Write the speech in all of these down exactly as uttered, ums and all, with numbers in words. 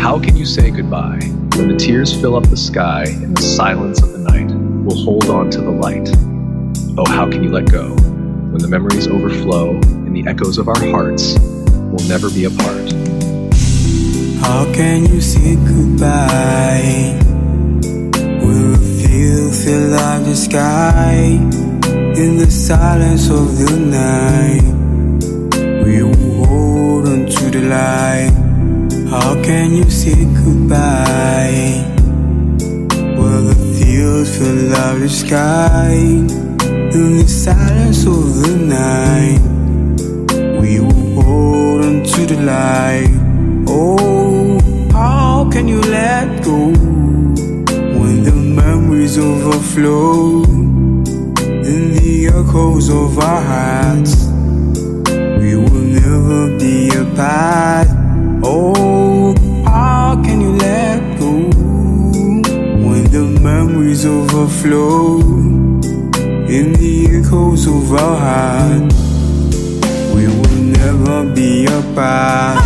How can you say goodbye when the tears fill up the sky in the silence of the night? We'll hold on to the light. Oh, how can you let go when the memories overflow and the echoes of our hearts will never be apart? How can you say goodbye when the field fill up the sky in the silence of the night? We will hold on to the light. How can you say goodbye when the field fill up the sky in the silence of the night? We will hold on to the light. Oh, how can you let go when the memories overflow in the echoes of our hearts? We will never be apart. Oh, how can you let go when the memories overflow in the echoes of our heart? We will never be apart.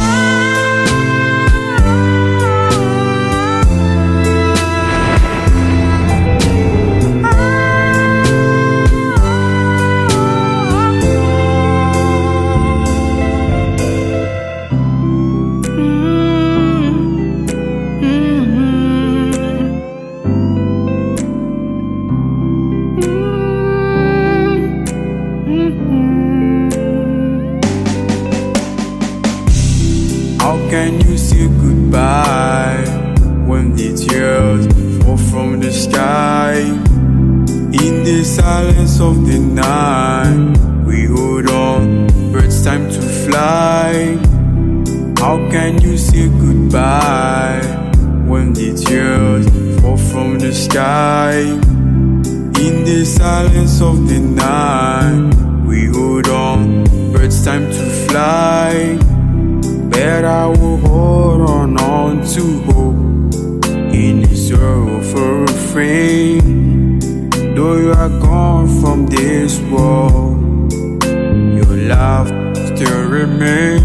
How can you say goodbye when the tears fall from the sky? In the silence of the night, we hold on, but it's time to fly. How can you say goodbye when the tears fall from the sky? In the silence of the night, we hold on, but it's time to fly. But I will hold on, on to hope in this world for a friend. Though you are gone from this world, your love still remains.